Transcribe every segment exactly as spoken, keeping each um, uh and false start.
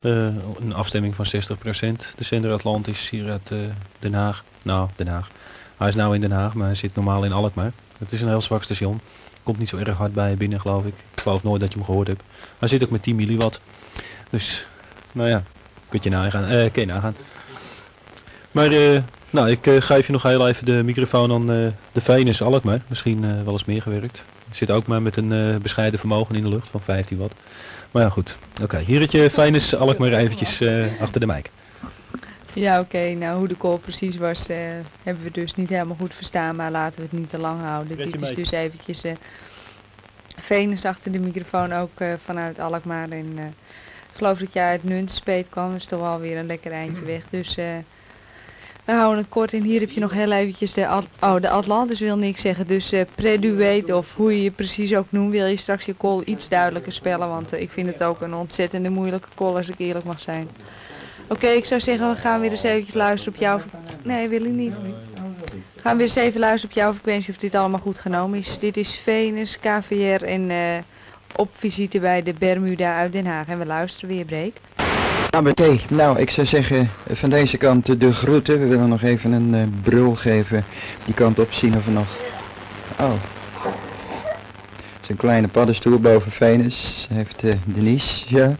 Uh, een afstemming van zestig procent. De zender Atlantis hier uit uh, Den Haag. Nou, Den Haag. Hij is nou in Den Haag, maar hij zit normaal in Alkmaar. Het is een heel zwak station. Komt niet zo erg hard bij binnen, geloof ik. Ik geloof nooit dat je hem gehoord hebt. Hij zit ook met tien milliwatt. Dus, nou ja, kun je nagaan. Uh, kun je nagaan. Maar, uh, nou, ik uh, geef je nog heel even de microfoon aan uh, de Venus Alkmaar. Misschien uh, wel eens meer gewerkt. Zit ook maar met een uh, bescheiden vermogen in de lucht van vijftien watt. Maar ja, goed. Oké, okay, hier het je Venus Alkmaar eventjes uh, achter de mic. Ja, oké. Okay. Nou, hoe de call precies was, uh, hebben we dus niet helemaal goed verstaan, maar laten we het niet te lang houden. Dit is mee. Dus eventjes uh, Venus achter de microfoon, ook uh, vanuit Alkmaar. En uh, ik geloof dat jij uit Nunspeet kwam, dus toch wel weer een lekker eindje weg. Dus uh, we houden het kort en hier heb je nog heel eventjes de, At oh, de Atlantis wil niks zeggen. Dus uh, Preduate of hoe je je precies ook noemt, wil je straks je call iets duidelijker spellen. Want uh, ik vind het ook een ontzettende moeilijke call als ik eerlijk mag zijn. Oké, okay, ik zou zeggen we gaan weer eens eventjes luisteren op jou. Nee, wil ik niet. We gaan weer eens even luisteren op jou. Ik weet niet of dit allemaal goed genomen is. Dit is Venus, K V R en uh, op visite bij de Bermuda uit Den Haag. En we luisteren weer, Breek. A B T, nou ik zou zeggen van deze kant de groeten. We willen nog even een uh, brul geven. Die kant op zien of we nog... Oh. Het is een kleine paddenstoel boven Venus. Heeft uh, Denise, ja.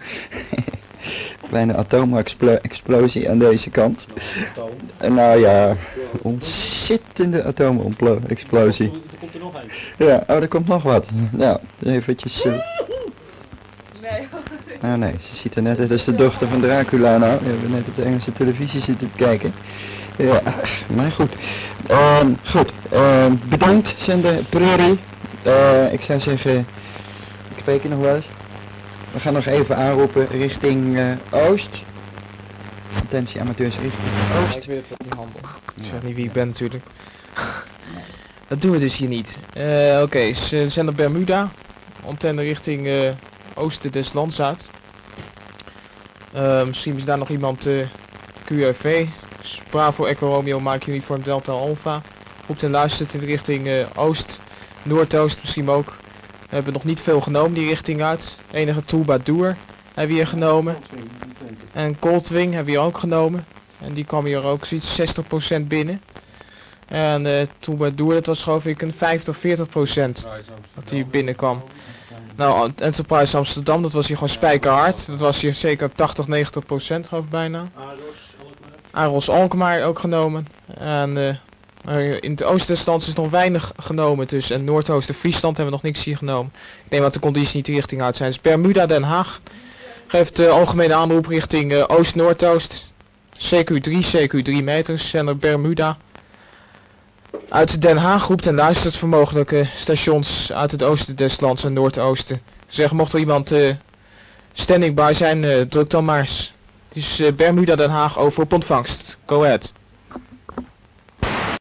Kleine atoomexplosie aan deze kant. Uh, nou ja, ontzettende atoomexplosie. Er komt er nog een. Ja, oh er komt nog wat. Nou, eventjes... Uh... Nee. Oh nee, ze ziet er net uit als de dochter van Dracula nou. We hebben net op de Engelse televisie zitten kijken. Ja, maar goed. Uh, goed, uh, bedankt zender Prairie. Uh, ik zou zeggen, ik spreek je nog wel eens. We gaan nog even aanroepen richting uh, Oost. Attentie amateurs richting Oost. Ja, ik weet het wel niet handel. Ik zeg niet wie ik ben natuurlijk. Dat doen we dus hier niet. Uh, Oké, okay, zender Bermuda. Antenne richting... Uh, oosten des lands uit. Uh, misschien is daar nog iemand uh, Q R V. Bravo Echo Romeo Mike Uniform Delta Alpha. Roept en luistert in de richting uh, oost, noordoost misschien ook. We hebben nog niet veel genomen die richting uit. Enige Troubadour hebben we hier genomen. En Coldwing hebben we hier ook genomen. En die kwam hier ook zoiets zestig procent binnen. En uh, Troubadour, dat was geloof ik een vijftig, veertig procent dat die binnenkwam. Nou, Enterprise Amsterdam, dat was hier gewoon spijkerhard. Dat was hier zeker tachtig, negentig procent geloof ik bijna. Aros Alkmaar ook genomen. En uh, in het oosten des lands is nog weinig genomen. Dus en Noordoosten Friesland hebben we nog niks hier genomen. Ik neem dat de condities niet de richting uit zijn. Dus Bermuda Den Haag geeft de uh, algemene aanroep richting uh, Oost-Noordoost. C Q drie, C Q drie meters, zender Bermuda. Uit Den Haag roept en luistert voor mogelijke stations uit het oosten des lands en noordoosten. Zeg, mocht er iemand uh, standing by zijn, uh, druk dan maar eens. Het is uh, Bermuda Den Haag over op ontvangst. Go ahead.